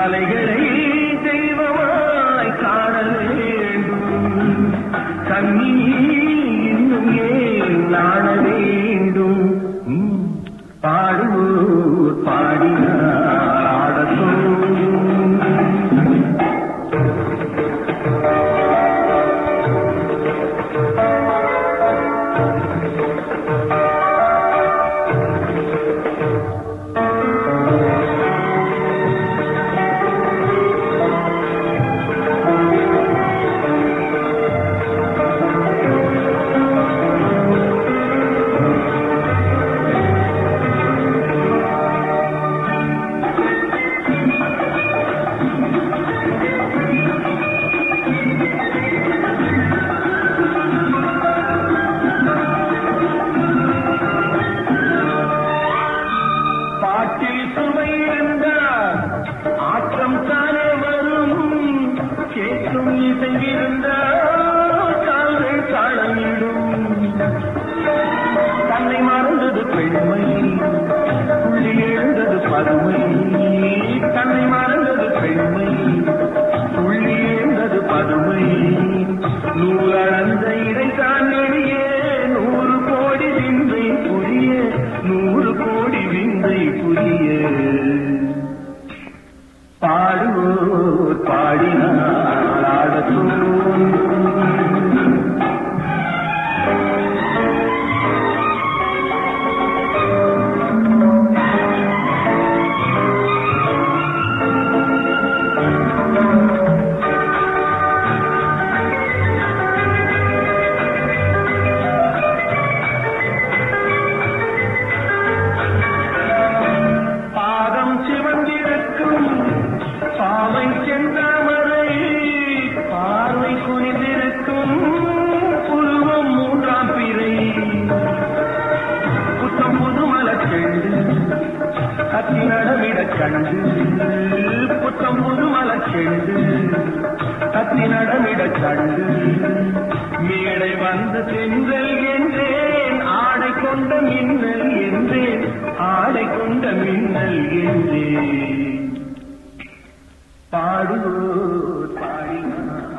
கலைகளை தெய்வமாய் காண வேண்டும். கண்ணி இன்னும் ஏன் நாண வேண்டும். பாடுவோர் பாடினார் ஆடத்தோம். தன்னை மறந்தது பெண்மை, புள்ளி எழுந்தது பதுமை. தன்னை மறந்தது பெண்மை, புள்ளி எழுந்தது பதுமை. நூலளந்த இடைத்தான் நெறிய 100 கோடி விந்தை புரிய, 100 கோடி விந்தை புரிய. பாடுவோர் பாடினார் ஆடத்தோம். பாவை செந்தாமரை பார்வை குனிந்திருக்கும் புருவம் 3ஆம் பிறை. புத்தம் புதுமலச் செண்டு கத்தி நடமிடக் கண்டு. புத்தம் புதுமலச் செண்டு கத்தி நடமிடக் கண்டு. மேடை வந்து தென்றல் என்றேன், ஆடை கொண்ட மின்னல் என்றேன், ஆடை கொண்ட மின்னல் என்றேன். பாடுவோர் பாடினார்